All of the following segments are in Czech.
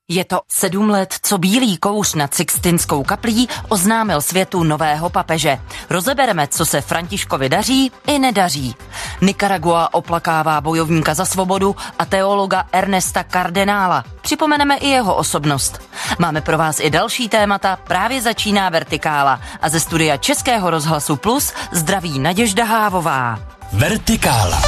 Je to 7 let, co bílý kouř nad Sixtinskou kaplí oznámil světu nového papeže. Rozebereme, co se Františkovi daří i nedaří. Nikaragua oplakává bojovníka za svobodu a teologa Ernesta Kardenála. Připomeneme i jeho osobnost. Máme pro vás i další témata, právě začíná Vertikála. A ze studia Českého rozhlasu Plus zdraví Naděžda Hávová. Vertikála.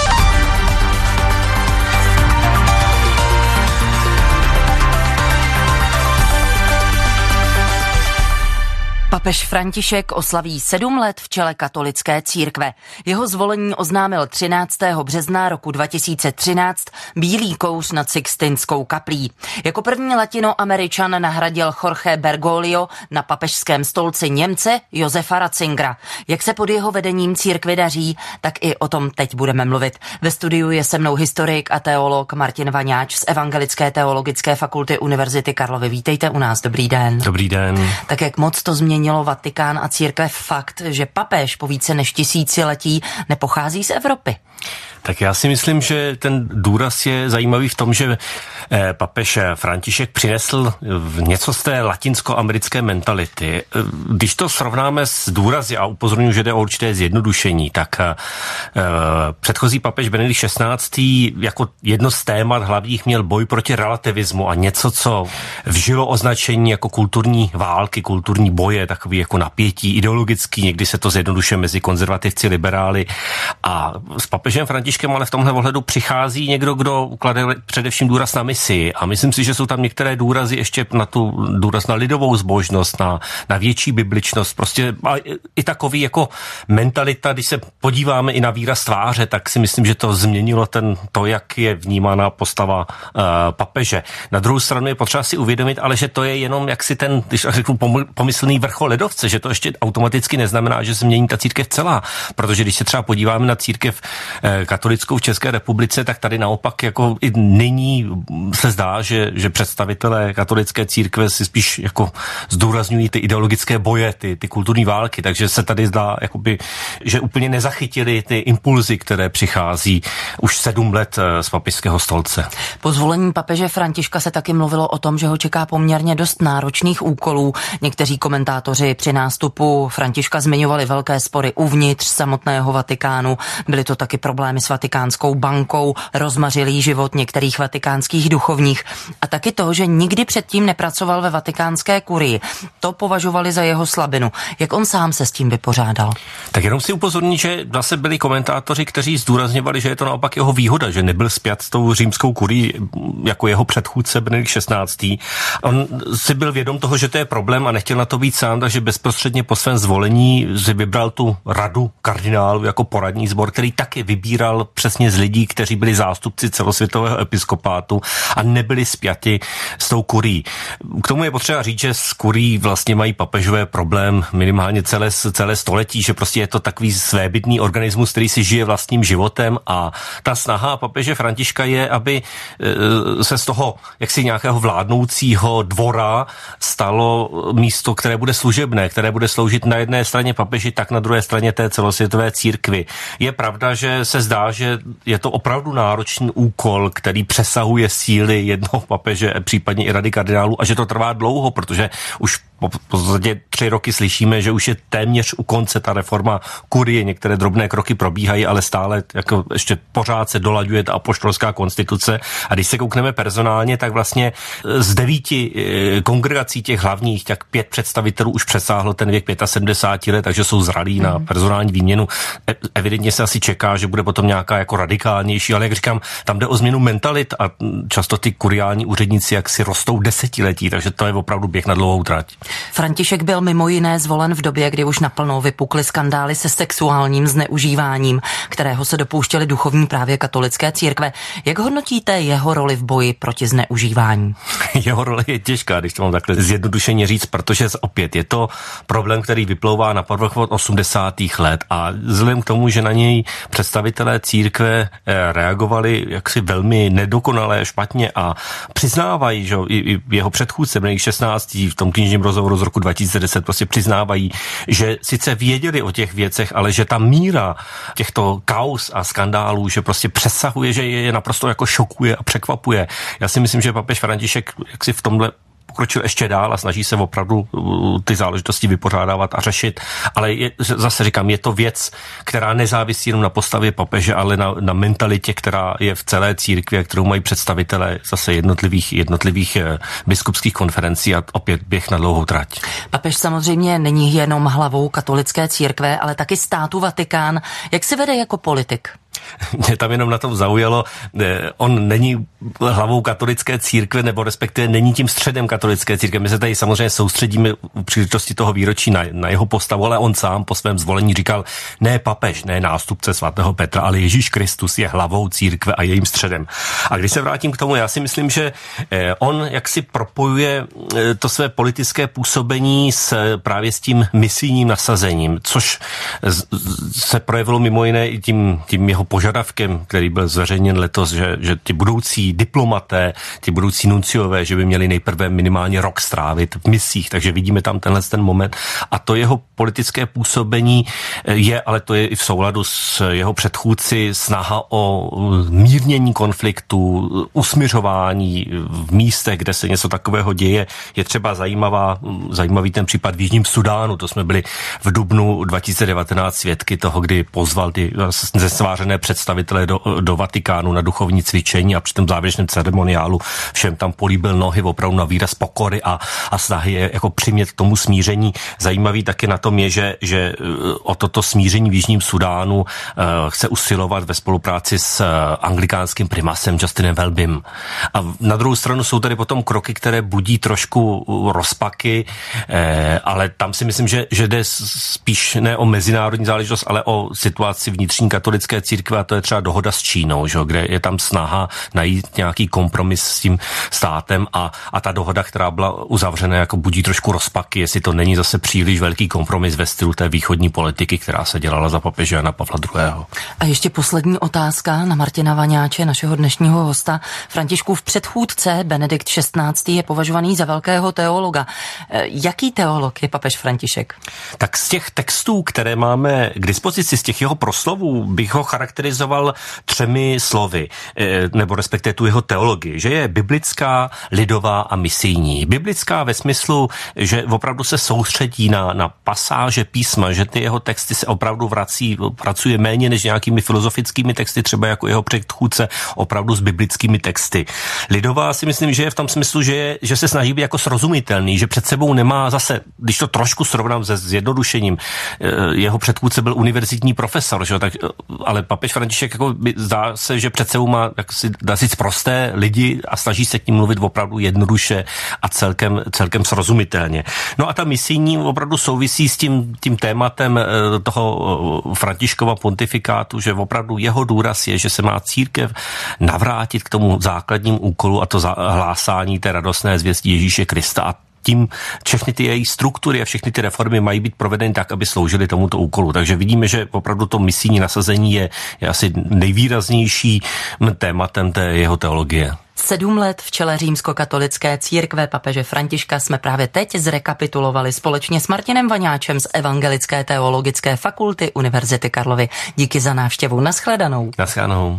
Papež František oslaví 7 let v čele katolické církve. Jeho zvolení oznámil 13. března roku 2013 bílý kouř nad Sixtinskou kaplí. Jako první Latinoameričan nahradil Jorge Bergoglio na papežském stolci Němce Josefa Ratzingera. Jak se pod jeho vedením církvi daří, tak i o tom teď budeme mluvit. Ve studiu je se mnou historik a teolog Martin Vaňáč z Evangelické teologické fakulty Univerzity Karlovy. Vítejte u nás, dobrý den. Dobrý den. Tak jak moc to změnilo Vatikán a církev fakt, že papež po více než tisíciletí nepochází z Evropy? Tak já si myslím, že ten důraz je zajímavý v tom, že papež František přinesl něco z té latinskoamerické mentality. Když to srovnáme s důrazy, a upozorňuji, že jde o určité zjednodušení, tak předchozí papež Benedikt XVI. Jako jedno z témat hlavních měl boj proti relativismu a něco, co vžilo označení jako kulturní války, kulturní boje, takový jako napětí ideologický, někdy se to zjednodušuje mezi konzervativci, liberály. A s papežem Františkem ale v tomhle ohledu přichází někdo, kdo klade především důraz na misi. A myslím si, že jsou tam některé důrazy ještě na tu důraz na lidovou zbožnost, na větší bibličnost. Prostě i takový jako mentalita, když se podíváme i na výraz tváře, tak si myslím, že to změnilo to, jak je vnímána postava papeže. Na druhou stranu je potřeba si uvědomit, ale že to je jenom jaksi ten, když řeknu, pomyslný vrchol ledovce, že to ještě automaticky neznamená, že se mění ta církev celá. Protože když se třeba podíváme na církev katolickou v České republice, tak tady naopak jako i nyní se zdá, že představitelé katolické církve si spíš jako zdůrazňují ty ideologické boje, ty kulturní války, takže se tady zdá, jakoby, že úplně nezachytili ty impulzy, které přichází už 7 let z papežského stolce. Po zvolení papeže Františka se taky mluvilo o tom, že ho čeká poměrně dost náročných úkolů. Někteří komentátoři při nástupu Františka zmiňovali velké spory uvnitř samotného Vatikánu. Byly to taky problémy s Vatikánskou bankou, rozmařilý život některých vatikánských duchovních a taky to, že nikdy předtím nepracoval ve vatikánské kurii. To považovali za jeho slabinu. Jak on sám se s tím vypořádal? Tak jenom si upozorní, že zase byli komentátoři, kteří zdůrazňovali, že je to naopak jeho výhoda, že nebyl spjat s tou římskou kurií jako jeho předchůdce Benedikt XVI. On si byl vědom toho, že to je problém a nechtěl na to být sám, takže bezprostředně po svém zvolení si vybral tu radu kardinálů jako poradní sbor, který taky vybíral přesně z lidí, kteří byli zástupci celosvětového episkopátu a nebyli spjati s tou kurií. K tomu je potřeba říct, že s kurií vlastně mají papežové problém minimálně celé století, že prostě je to takový svébytný organismus, který si žije vlastním životem a ta snaha papeže Františka je, aby se z toho jaksi nějakého vládnoucího dvora stalo místo, které bude služebné, které bude sloužit na jedné straně papeži, tak na druhé straně té celosvětové církvi. Je pravda, že se zdá, že je to opravdu náročný úkol, který přesahuje síly jednoho papeže, případně i rady kardinálů a že to trvá dlouho, protože už v podstatě 3 roky slyšíme, že už je téměř u konce ta reforma kurie, některé drobné kroky probíhají, ale stále jako ještě pořád se dolaďuje ta apoštolská konstituce a když se koukneme personálně, tak vlastně z 9 kongregací těch hlavních, tak 5 představitelů už přesáhlo ten věk 75 let, takže jsou zralí na personální výměnu. Evidentně se asi čeká, že bude potom nějaká jako radikálnější, ale jak říkám, tam jde o změnu mentalit a často ty kuriální úředníci jaksi rostou desetiletí, takže to je opravdu běh na dlouhou trať. František byl mimo jiné zvolen v době, kdy už naplno vypukly skandály se sexuálním zneužíváním, kterého se dopouštěli duchovní právě katolické církve. Jak hodnotíte jeho roli v boji proti zneužívání? Jeho role je těžká, když to mám takhle zjednodušeně říct, protože opět je to problém, který vyplouvá na povrch od 80. let a vzhledem k tomu, že na něj představitelé církve reagovali jaksi velmi nedokonale, špatně a přiznávají, že i jeho předchůdce Benedikt XVI. V tom knižním rozhovoru rozhovoru z roku 2010 prostě přiznávají, že sice věděli o těch věcech, ale že ta míra těchto kauz a skandálů, že prostě přesahuje, že je naprosto jako šokuje a překvapuje. Já si myslím, že papež František jaksi v tomhle pokročil ještě dál a snaží se opravdu ty záležitosti vypořádávat a řešit. Ale zase říkám, je to věc, která nezávisí jenom na postavě papeže, ale na mentalitě, která je v celé církvi a kterou mají představitelé zase jednotlivých biskupských konferencí a opět běh na dlouhou trať. Papež samozřejmě není jenom hlavou katolické církve, ale taky státu Vatikán. Jak se vede jako politik? Mě tam jenom na tom zaujalo, on není hlavou katolické církve, nebo respektive není tím středem katolické církve. My se tady samozřejmě soustředíme u příležitosti toho výročí na jeho postavu, ale on sám po svém zvolení říkal, ne papež, ne nástupce svatého Petra, ale Ježíš Kristus je hlavou církve a jejím středem. A když se vrátím k tomu, já si myslím, že on jaksi propojuje to své politické působení právě s tím misijním nasazením, což se projevilo mimo jiné i tím jeho požadavkem, který byl zveřejněn letos, že ti budoucí diplomaté, ti budoucí nunciové, že by měli nejprve minimálně rok strávit v misích, takže vidíme tam ten moment. A to jeho politické působení je, ale to je i v souladu s jeho předchůdci, snaha o mírnění konfliktu, usmiřování v místech, kde se něco takového děje. Je třeba zajímavý ten případ v Jižním Sudánu, to jsme byli v dubnu 2019 svědky toho, kdy pozval ty zesvářené představitelé do Vatikánu na duchovní cvičení a při tom závěrečném ceremoniálu všem tam políbil nohy opravdu na výraz pokory a snahy je jako přimět k tomu smíření. Zajímavý taky na tom je, že o toto smíření v Jižním Sudánu chce usilovat ve spolupráci s anglikánským primasem Justinem Welbym. A na druhou stranu jsou tady potom kroky, které budí trošku rozpaky, ale tam si myslím, že jde spíš ne o mezinárodní záležitost, ale o situaci vnitřní katolické církve, a to je třeba dohoda s Čínou, že? Kde je tam snaha najít nějaký kompromis s tím státem a ta dohoda, která byla uzavřena, jako budí trošku rozpaky, jestli to není zase příliš velký kompromis ve stylu té východní politiky, která se dělala za papeže Jana Pavla II. A ještě poslední otázka na Martina Vaňáče, našeho dnešního hosta. Františkův předchůdce Benedikt XVI. Je považovaný za velkého teologa. Jaký teolog je papež František? Tak z těch textů, které máme k dispozici, z těch jeho proslovů, bych ho charakterizoval 3 slovy, nebo respektive tu jeho teologii, že je biblická, lidová a misijní. Biblická ve smyslu, že opravdu se soustředí na pasáže písma, že ty jeho texty se opravdu pracuje méně než nějakými filozofickými texty, třeba jako jeho předchůdce, opravdu s biblickými texty. Lidová si myslím, že je v tom smyslu, že se snaží být jako srozumitelný, že před sebou nemá zase, když to trošku srovnám se zjednodušením, jeho předchůdce byl univerzitní profesor, že? Tak, ale papež František jako zdá se, že před sebou má, jak si dá říct, prosté lidi a snaží se k ním mluvit opravdu jednoduše a celkem srozumitelně. No a ta misijní opravdu souvisí s tím tématem toho Františkova pontifikátu, že opravdu jeho důraz je, že se má církev navrátit k tomu základnímu úkolu, a to hlásání té radostné zvěsti Ježíše Krista, a tím všechny ty její struktury a všechny ty reformy mají být provedeny tak, aby sloužily tomuto úkolu. Takže vidíme, že opravdu to misijní nasazení je asi nejvýraznější tématem té jeho teologie. 7 let v čele římskokatolické církve papeže Františka jsme právě teď zrekapitulovali společně s Martinem Vaňáčem z Evangelické teologické fakulty Univerzity Karlovy. Díky za návštěvu. Nashledanou. Nashledanou.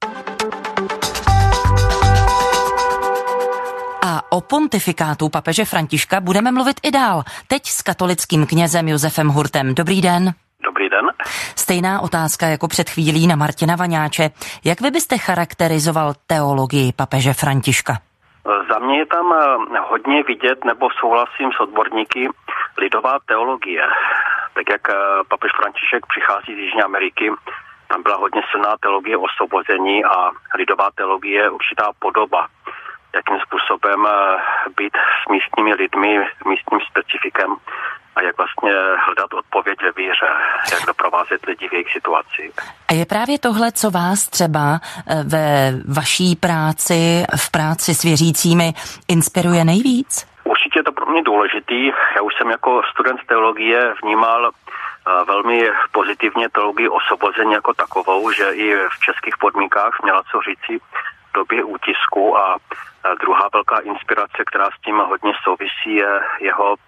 A o pontifikátu papeže Františka budeme mluvit i dál. Teď s katolickým knězem Josefem Hurtem. Dobrý den. Dobrý den. Stejná otázka jako před chvílí na Martina Vaňáče. Jak vy byste charakterizoval teologii papeže Františka? Za mě je tam hodně vidět, nebo souhlasím s odborníky, lidová teologie. Tak jak papež František přichází z Jižní Ameriky, tam byla hodně silná teologie osvobození a lidová teologie je určitá podoba, jakým způsobem být s místními lidmi, místním specifikem a jak vlastně hledat odpověď ve víře, jak doprovázet lidi v jejich situaci. A je právě tohle, co vás třeba ve vaší práci, v práci s věřícími inspiruje nejvíc? Určitě je to pro mě důležitý. Já už jsem jako student teologie vnímal velmi pozitivně teologii osvobození jako takovou, že i v českých podmínkách měla co říci v době útisku, a druhá velká inspirace, která s tím hodně souvisí, je jeho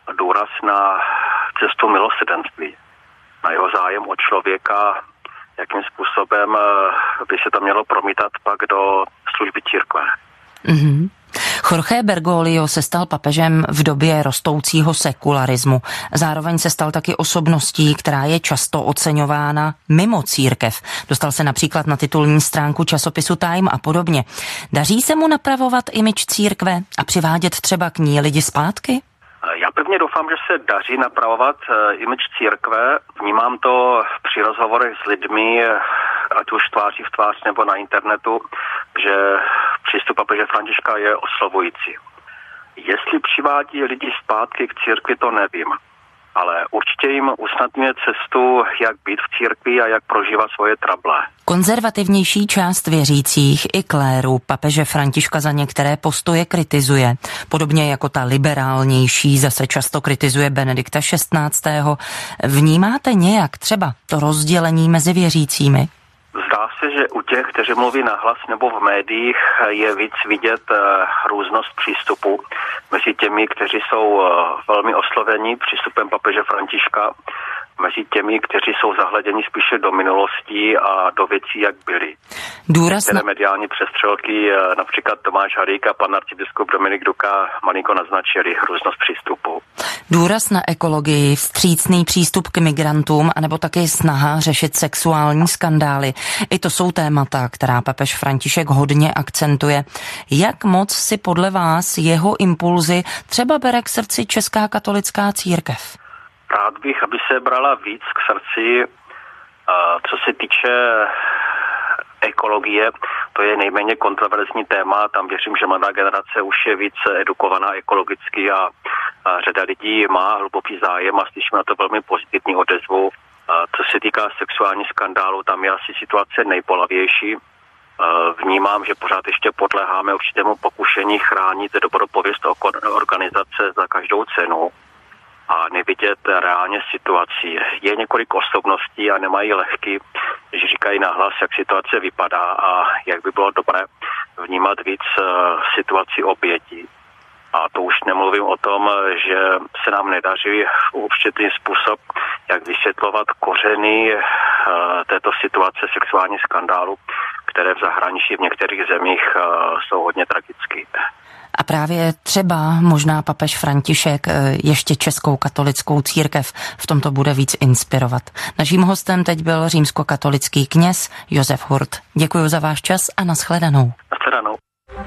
důraz na cestu milosrdenství, na jeho zájem o člověka, jakým způsobem by se to mělo promítat pak do služby církve. Mm-hmm. Jorge Bergoglio se stal papežem v době rostoucího sekularismu. Zároveň se stal taky osobností, která je často oceňována mimo církev. Dostal se například na titulní stránku časopisu Time a podobně. Daří se mu napravovat image církve a přivádět třeba k ní lidi zpátky? Já pevně doufám, že se daří napravovat image církve. Vnímám to při rozhovorech s lidmi, ať už tváří v tvář nebo na internetu, že přístup papeže Františka je oslovující. Jestli přivádí lidi zpátky k církvi, to nevím. Ale určitě jim usnadňuje cestu, jak být v církvi a jak prožívat svoje trable. Konzervativnější část věřících i kléru papeže Františka za některé postoje kritizuje. Podobně jako ta liberálnější zase často kritizuje Benedikta XVI. Vnímáte nějak třeba to rozdělení mezi věřícími? Zdá se, že u těch, kteří mluví nahlas nebo v médiích, je víc vidět různost přístupu mezi těmi, kteří jsou velmi osloveni přístupem papeže Františka, mezi těmi, kteří jsou zahleděni spíše do minulosti a do věcí, jak byly. Některé mediální přestřelky, například Tomáš Halík a pan arcibiskup Dominik Duka malinko naznačili různost přístupu. Důraz na ekologii, vstřícný přístup k migrantům anebo taky snaha řešit sexuální skandály. I to jsou témata, která papež František hodně akcentuje. Jak moc si podle vás jeho impulzy třeba bere k srdci Česká katolická církev? Rád bych, aby se brala víc k srdci, co se týče ekologie, to je nejméně kontroverzní téma, tam věřím, že mladá generace už je víc edukovaná ekologicky a řada lidí má hluboký zájem a slyšíme na to velmi pozitivní odezvu. Co se týká sexuální skandálu, tam je asi situace nejbolavější. Vnímám, že pořád ještě podléháme určitému pokušení chránit dobrou pověst organizace za každou cenu a nevidět reálně situaci. Je několik osobností a nemají lehky, když říkají nahlas, jak situace vypadá a jak by bylo dobré vnímat víc situaci obětí. A to už nemluvím o tom, že se nám nedaří určitý způsob, jak vysvětlovat kořeny této situace sexuální skandálu, které v zahraničí v některých zemích jsou hodně tragické. A právě třeba možná papež František ještě Českou katolickou církev v tomto bude víc inspirovat. Naším hostem teď byl římskokatolický kněz Josef Hurt. Děkuji za váš čas a nashledanou. Nashledanou.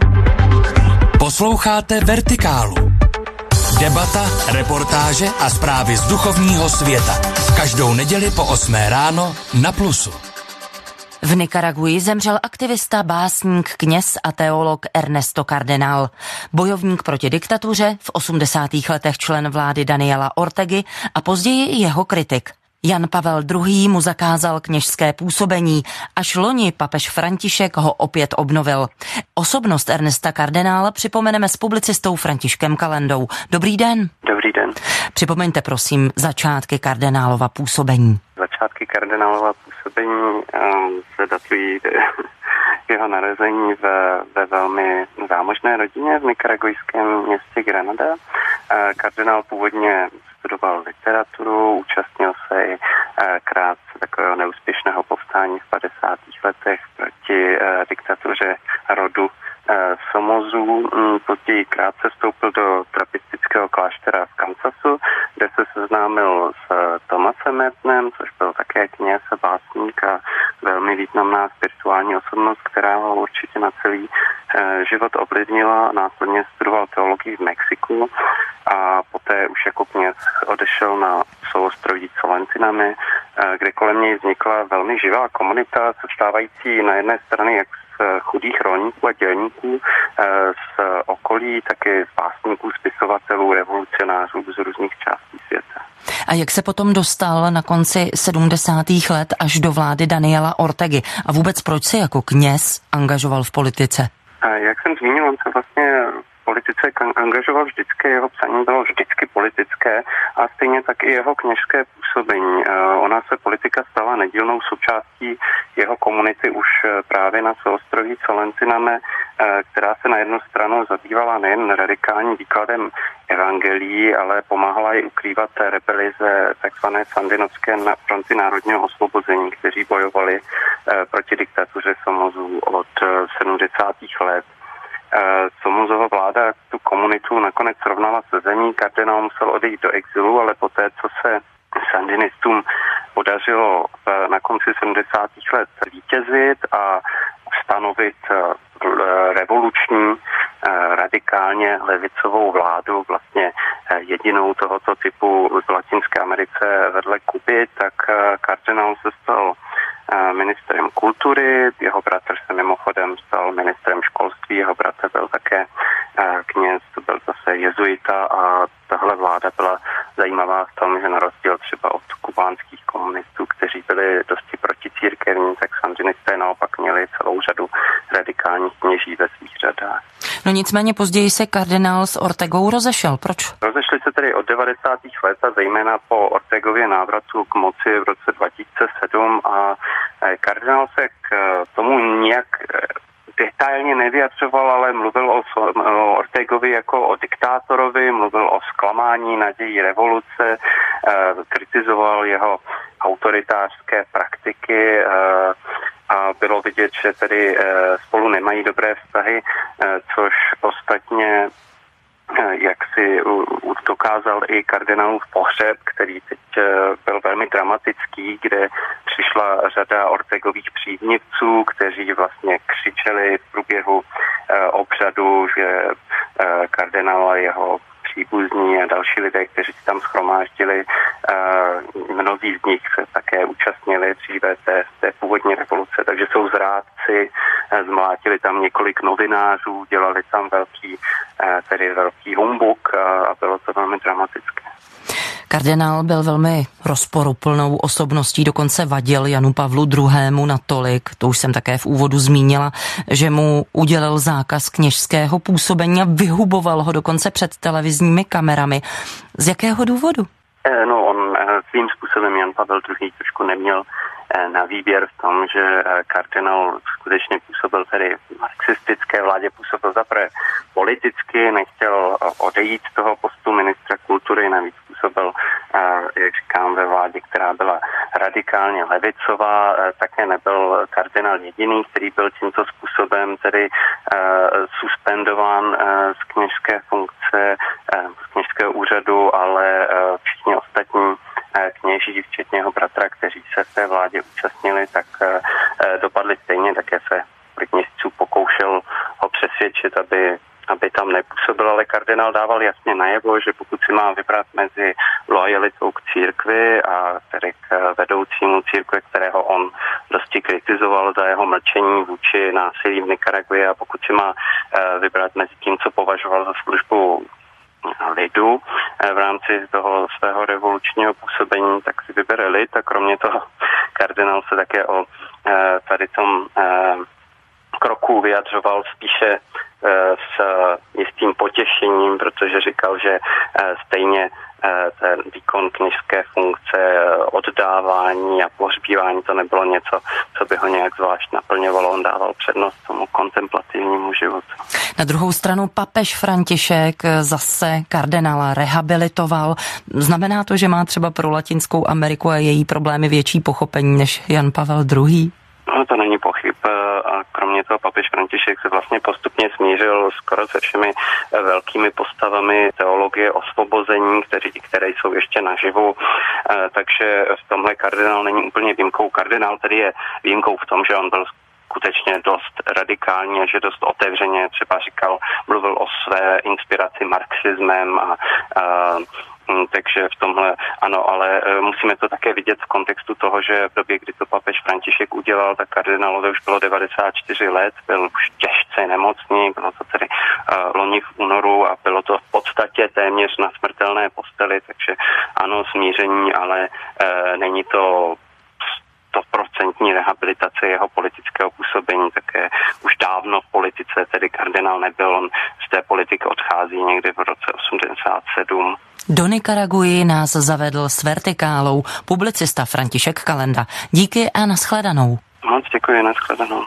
Posloucháte Vertikálu. Debata, reportáže a zprávy z duchovního světa. Každou neděli po 8 ráno na Plusu. V Nikaraguji zemřel aktivista, básník, kněz a teolog Ernesto Cardenal. Bojovník proti diktatuře, v 80. letech člen vlády Daniela Ortegy a později i jeho kritik. Jan Pavel II. Mu zakázal kněžské působení, až loni papež František ho opět obnovil. Osobnost Ernesta Cardenala připomeneme s publicistou Františkem Kalendou. Dobrý den. Dobrý den. Připomeňte prosím začátky kardinálova působení. Začátky kardinálova působení se datují jeho narození ve velmi zámožné rodině v nikaragujském městě Granada. Kardinál původně studoval literaturu, účastnil se i krátce takového neúspěšného povstání v 50. letech proti diktatuře rodu Somozů. Později krátce vstoupil do trapistického kláštera v Kansasu, kde se seznámil s Thomasem Mertonem, což byl také kněz a básník a velmi významná spirituální osobnost, která ho určitě na celý život ovlivnila. Následně studoval teologii v Mexiku a poté už jako kněz odešel na souostroví Solentinami, kde kolem něj vznikla velmi živá komunita, sestávající na jedné straně jak z chudých rolníků a dělníků z okolí, taky z básníků, spisovatelů, revolucionářů z různých částí světa. A jak se potom dostal na konci 70. let až do vlády Daniela Ortegy? A vůbec proč se jako kněz angažoval v politice? Jak jsem zmínil, on se vlastně v politice angažoval vždycky, jeho psaní bylo vždycky politické a stejně tak i jeho kněžské působení. Ona se politika stala nedílnou součástí jeho komunity už právě na souostroví Colentiname, která se na jednu stranu zabývala nejen radikálním výkladem evangelií, ale pomáhala i ukrývat rebeli ze takzvané Sandinovské fronty národního osvobození, kteří bojovali proti diktatuře Somozů od 70. let. Somozova vláda tu komunitu nakonec srovnala se zemí, kardinál musel odejít do exilu, ale poté, co se sandinistům podařilo na konci 70. let vítězit a ustanovit revoluční, radikálně levicovou vládu, vlastně jedinou tohoto typu v Latinské Americe vedle Kuby, tak kardinál se stal ministrem kultury, jeho bratr se mimochodem stal ministrem školství, jeho bratr byl také kněz, to byl zase jezuita a tahle vláda byla zajímavá v tom, že na rozdíl třeba od kubánských komunistů, kteří byli dosti proticírkevní, tak sandinisté naopak měli celou řadu radikálních kněží ve svých řadách. No nicméně později se kardinál s Ortegou rozešel. Proč? Rozešli se tedy od 90. let a zejména po Ortegově návratu k moci v roce 2007 a kardinál se k tomu nějak detailně nevyjadřoval, ale mluvil o Ortegovi jako o diktátorovi, mluvil o zklamání nadějí revoluce, kritizoval jeho autoritářské praktiky a bylo vidět, že tedy spolu nemají dobré vztahy, což ostatně jak si dokázal i kardinálův pohřeb, který teď byl velmi dramatický, kde přišla řada Ortegových příznivců, kteří vlastně křičeli v průběhu obřadu, že kardinál a jeho příbuzní a další lidé, kteří se tam shromáždili, mnozí z nich se také účastnili dříve té původní revoluce, takže jsou zrádci, zmlátili tam několik novinářů, dělali tam velký humbuk a bylo to velmi dramatické. Kardinál byl velmi rozporuplnou osobností, dokonce vadil Janu Pavlu II. Natolik, to už jsem také v úvodu zmínila, že mu udělil zákaz kněžského působení a vyhuboval ho dokonce před televizními kamerami. Z jakého důvodu? No, on svým způsobem Jan Pavel II. Trošku neměl na výběr v tom, že kardinál skutečně působil tedy v marxistické vládě, působil zaprvé politicky, nechtěl odejít z toho postu ministra kultury, navíc působil, jak říkám, ve vládě, která byla radikálně levicová, také nebyl kardinál jediný, který byl tímto způsobem tedy suspendován z kněžské funkce, z kněžského úřadu, ale všichni ostatní kněží, včetně jeho bratra, kteří se v té vládě účastnili, tak dopadli stejně, také se několik měsíců pokoušel ho přesvědčit, aby tam nepůsobil, ale kardinál dával jasně najevo, že pokud si má vybrat mezi lojalitou k církvi a tedy k vedoucímu církve, kterého on dosti kritizoval za jeho mlčení vůči násilí v Nikaragui, a pokud si má vybrat mezi tím, co považoval za službu lidu v rámci toho svého revolučního působení, tak si vybere lid a kromě toho kardinál se také o tady tom kroku vyjadřoval spíše s jistým potěšením, protože říkal, že stejně ten výkon kněžské funkce, oddávání a pohřbívání, to nebylo něco, co by ho nějak zvlášť naplňovalo. On dával přednost tomu kontemplativnímu životu. Na druhou stranu papež František zase kardinála rehabilitoval. Znamená to, že má třeba pro Latinskou Ameriku a její problémy větší pochopení než Jan Pavel II? No, to není pochyb. A kromě toho papež František se vlastně postupně smířil skoro se všemi velkými postavami teologie osvobození, které jsou ještě naživu. Takže v tomhle kardinál není úplně výjimkou. Kardinál tedy je výjimkou v tom, že on byl skutečně dost radikální a že dost otevřeně třeba mluvil o své inspiraci marxismem a takže v tomhle ano, ale musíme to také vidět v kontextu toho, že v době, kdy to papež František udělal, tak kardinálovi už bylo 94 let, byl už těžce nemocný, bylo to tedy loni v únoru a bylo to v podstatě téměř na smrtelné posteli, takže ano, smíření, ale není to 100% rehabilitace jeho politického působení, také už dávno v politice, tedy kardinál nebyl, on z té politiky odchází někdy v roce 87. Do Nikaraguji nás zavedl s Vertikálou publicista František Kalenda. Díky a nashledanou. Moc děkuji, nashledanou.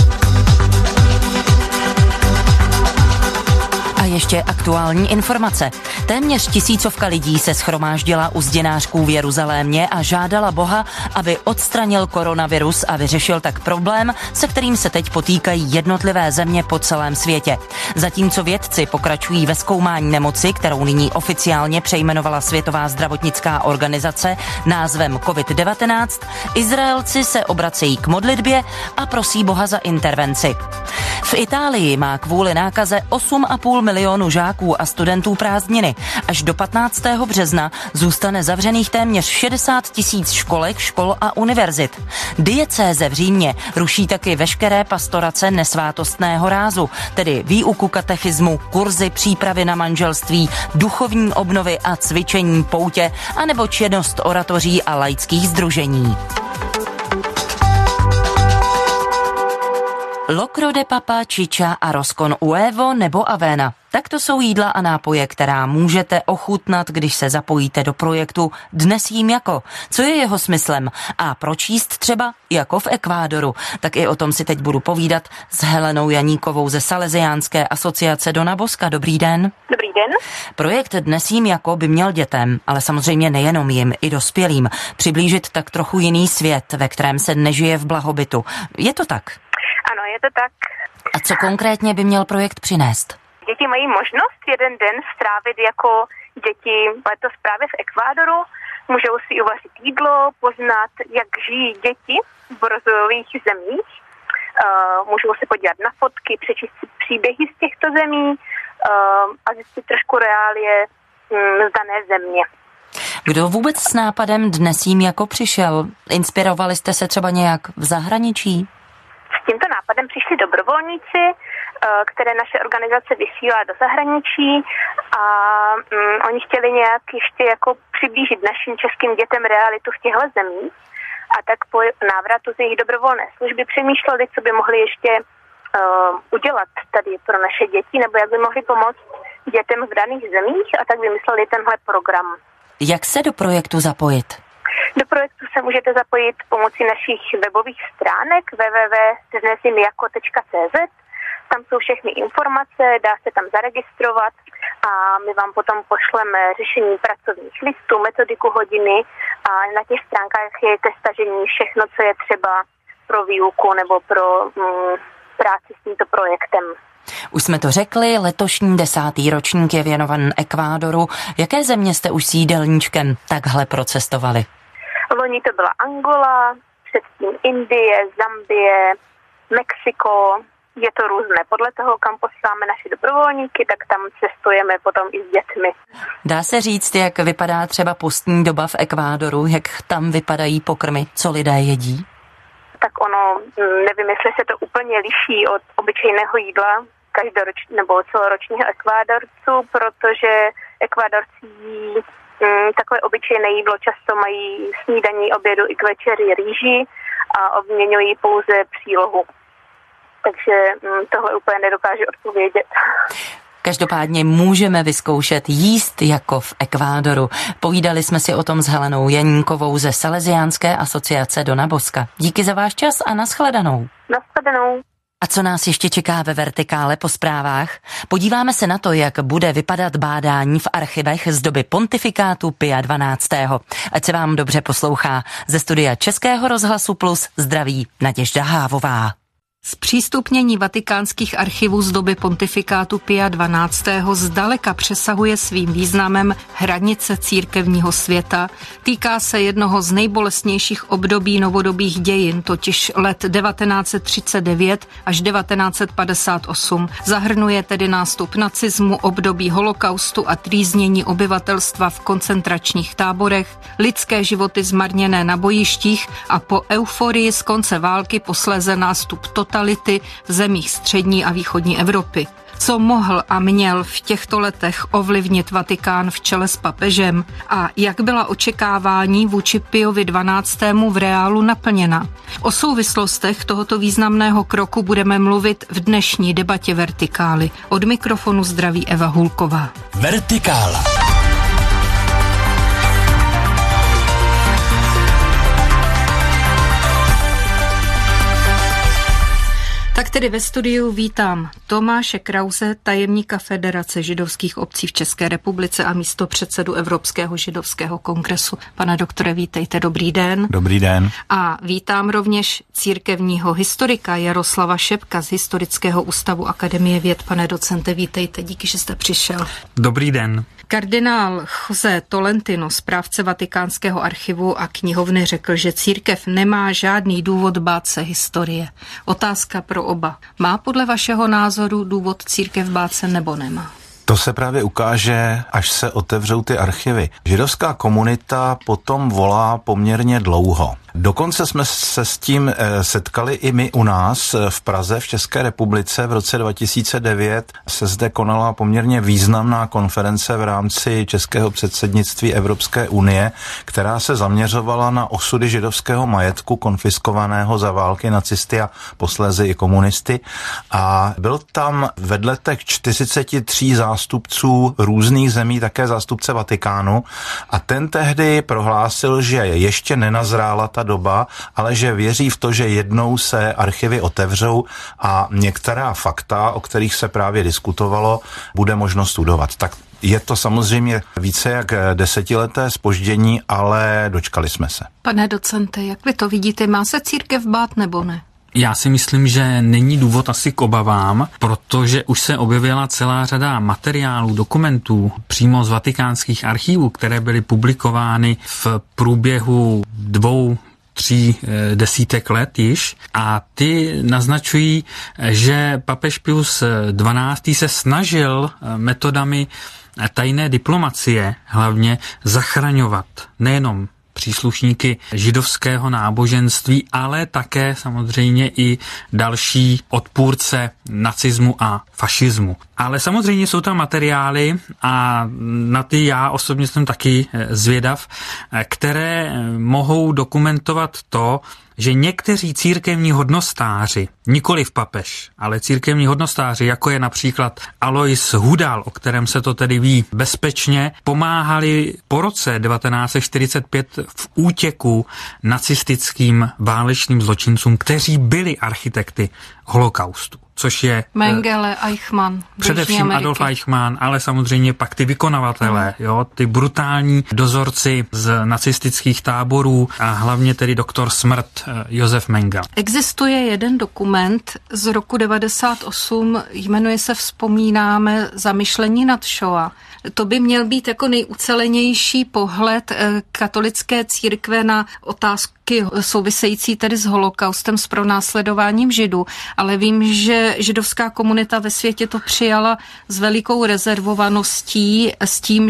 A ještě aktuální informace. Téměř 1000 lidí se shromáždila u zděnářků v Jeruzalémě a žádala Boha, aby odstranil koronavirus a vyřešil tak problém, se kterým se teď potýkají jednotlivé země po celém světě. Zatímco vědci pokračují ve zkoumání nemoci, kterou nyní oficiálně přejmenovala Světová zdravotnická organizace názvem COVID-19, Izraelci se obracejí k modlitbě a prosí Boha za intervenci. V Itálii má kvůli nákaze 8,5 milionu žáků a studentů prázdniny. Až do 15. března zůstane zavřených téměř 60 000 školek, škol a univerzit. Diecéze v Římě ruší taky veškeré pastorace nesvátostného rázu, tedy výuku katechismu, kurzy přípravy na manželství, duchovní obnovy a cvičení poutě, anebo činnost oratoří a laických sdružení. Locro de papa, chicha a roscon huevo nebo avena. Tak to jsou jídla a nápoje, která můžete ochutnat, když se zapojíte do projektu Dnes jím jako. Co je jeho smyslem? A proč jíst třeba jako v Ekvádoru? Tak i o tom si teď budu povídat s Helenou Janíkovou ze Salesiánské asociace Dona Boska. Dobrý den. Dobrý den. Projekt Dnes jím jako by měl dětem, ale samozřejmě nejenom jim, i dospělým, přiblížit tak trochu jiný svět, ve kterém se nežije v blahobytu. Je to tak? Ano, je to tak. A co konkrétně by měl projekt přinést? Děti mají možnost jeden den strávit jako děti letos právě v Ekvádoru. Můžou si uvařit jídlo, poznat, jak žijí děti v rozvojových zemích. Můžou se podívat na fotky, přečíst si příběhy z těchto zemí a zjistit trošku reálie z dané země. Kdo vůbec s nápadem Dnes jím jako přišel? Inspirovali jste se třeba nějak v zahraničí? S tímto nápadem přišli dobrovolníci, které naše organizace vysílá do zahraničí a oni chtěli nějak ještě jako přiblížit našim českým dětem realitu v těchto zemích a tak po návratu z jejich dobrovolné služby přemýšleli, co by mohli ještě udělat tady pro naše děti nebo jak by mohli pomoct dětem v daných zemích a tak vymysleli tenhle program. Jak se do projektu zapojit? Do projektu se můžete zapojit pomocí našich webových stránek www.dnesjimjako.cz. Tam jsou všechny informace, dá se tam zaregistrovat a my vám potom pošleme řešení pracovních listů, metodiku hodiny a na těch stránkách je ke stažení všechno, co je třeba pro výuku nebo pro práci s tímto projektem. Už jsme to řekli, letošní 10. ročník je věnovan Ekvádoru. Jaké země jste už s jídelníčkem takhle procestovali? Loni to byla Angola, předtím Indie, Zambie, Mexiko. Je to různé. Podle toho, kam posláme naši dobrovolníky, tak tam cestujeme potom i s dětmi. Dá se říct, jak vypadá třeba postní doba v Ekvádoru, jak tam vypadají pokrmy, co lidé jedí? Tak ono, nevím, jestli se to úplně liší od obyčejného jídla každoročního nebo celoročního Ekvádorců, protože Ekvádorci jí takové obyčejné jídlo často mají snídaní, obědu i k večeři rýži a obměňují pouze přílohu. Takže tohle úplně nedokážu odpovědět. Každopádně můžeme vyzkoušet jíst jako v Ekvádoru. Povídali jsme si o tom s Helenou Janíkovou ze Salesiánské asociace Dona Boska. Díky za váš čas a nashledanou. Nashledanou. A co nás ještě čeká ve Vertikále po zprávách? Podíváme se na to, jak bude vypadat bádání v archivech z doby pontifikátu Pia XII. Ať se vám dobře poslouchá. Ze studia Českého rozhlasu Plus zdraví Naděžda Hávová. Zpřístupnění vatikánských archivů z doby pontifikátu Pia XII. Zdaleka přesahuje svým významem hranice církevního světa. Týká se jednoho z nejbolestnějších období novodobých dějin, totiž let 1939 až 1958. Zahrnuje tedy nástup nacismu, období holokaustu a trýznění obyvatelstva v koncentračních táborech, lidské životy zmarněné na bojištích a po euforii z konce války posléze nástup totality v zemích střední a východní Evropy. Co mohl a měl v těchto letech ovlivnit Vatikán v čele s papežem a jak byla očekávání vůči Piovi XII. V reálu naplněna. O souvislostech tohoto významného kroku budeme mluvit v dnešní debatě Vertikály. Od mikrofonu zdraví Eva Hulková. Vertikála. Tak tedy ve studiu vítám Tomáše Krause, tajemníka Federace židovských obcí v České republice a místopředsedu Evropského židovského kongresu. Pane doktore, vítejte, dobrý den. Dobrý den. A vítám rovněž církevního historika Jaroslava Šepka z Historického ústavu Akademie věd. Pane docente, vítejte, díky, že jste přišel. Dobrý den. Kardinál José Tolentino, správce Vatikánského archivu a knihovny, řekl, že církev nemá žádný důvod bát se historie. Otázka pro oba. Má podle vašeho názoru důvod církev bát se nebo nemá? To se právě ukáže, až se otevřou ty archivy. Židovská komunita potom volá poměrně dlouho. Dokonce jsme se s tím setkali i my u nás v Praze, v České republice. V roce 2009 se zde konala poměrně významná konference v rámci českého předsednictví Evropské unie, která se zaměřovala na osudy židovského majetku konfiskovaného za války nacisty a posléze i komunisty. A byl tam vedle těch 43 zástupců různých zemí také zástupce Vatikánu a ten tehdy prohlásil, že ještě nenazrála ta doba, ale že věří v to, že jednou se archivy otevřou a některá fakta, o kterých se právě diskutovalo, bude možno studovat. Tak je to samozřejmě více jak 10leté zpoždění, ale dočkali jsme se. Pane docente, jak vy to vidíte, má se církev bát nebo ne? Já si myslím, že není důvod asi k obavám, protože už se objevila celá řada materiálů, dokumentů přímo z vatikánských archivů, které byly publikovány v průběhu 2-3 desítek let již a ty naznačují, že papež Pius XII. Se snažil metodami tajné diplomacie hlavně zachraňovat nejenom příslušníky židovského náboženství, ale také samozřejmě i další odpůrce nacismu a fašismu. Ale samozřejmě jsou tam materiály a na ty já osobně jsem taky zvědav, které mohou dokumentovat to, že někteří církevní hodnostáři, nikoliv papež, ale církevní hodnostáři, jako je například Alois Hudal, o kterém se to tedy ví bezpečně, pomáhali po roce 1945 v útěku nacistickým válečným zločincům, kteří byli architekty holokaustu. Což je Mengele, Eichmann. Především Adolf Eichmann, ale samozřejmě pak ty vykonavatelé, jo, ty brutální dozorci z nacistických táborů a hlavně tedy doktor smrt Josef Mengele. Existuje jeden dokument z roku 98, jmenuje se Vzpomínáme zamyšlení nad Shoah. To by měl být jako nejucelenější pohled katolické církve na otázky související tedy s holokaustem, s pronásledováním Židů, ale vím, že židovská komunita ve světě to přijala s velikou rezervovaností, s tím,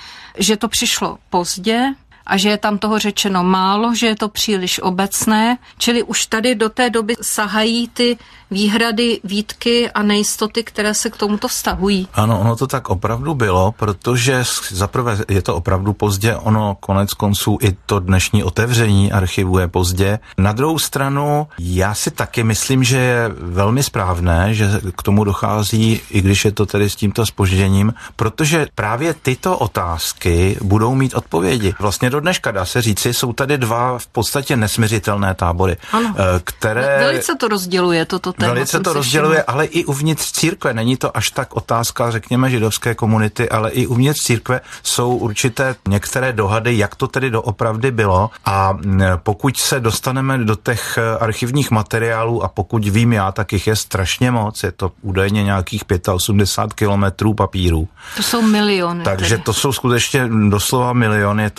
že to přišlo pozdě a že je tam toho řečeno málo, že je to příliš obecné, čili už tady do té doby sahají ty výhrady, výtky a nejistoty, které se k tomuto vztahují. Ano, ono to tak opravdu bylo, protože zaprvé je to opravdu pozdě, ono konec konců i to dnešní otevření archivu je pozdě. Na druhou stranu, já si taky myslím, že je velmi správné, že k tomu dochází, i když je to tedy s tímto zpožděním, protože právě tyto otázky budou mít odpovědi. Vlastně do dneška, dá se říci, jsou tady dva v podstatě nesmiřitelné tábory, ano, které... Velice to rozděluje toto téma. Velice to rozděluje, ale i uvnitř církve. Není to až tak otázka, řekněme, židovské komunity, ale i uvnitř církve jsou určité některé dohady, jak to tedy doopravdy bylo. A pokud se dostaneme do těch archivních materiálů, a pokud vím já, tak jich je strašně moc, je to údajně nějakých 85 kilometrů papíru. To jsou miliony. Takže to jsou skutečně doslova miliony, je to asi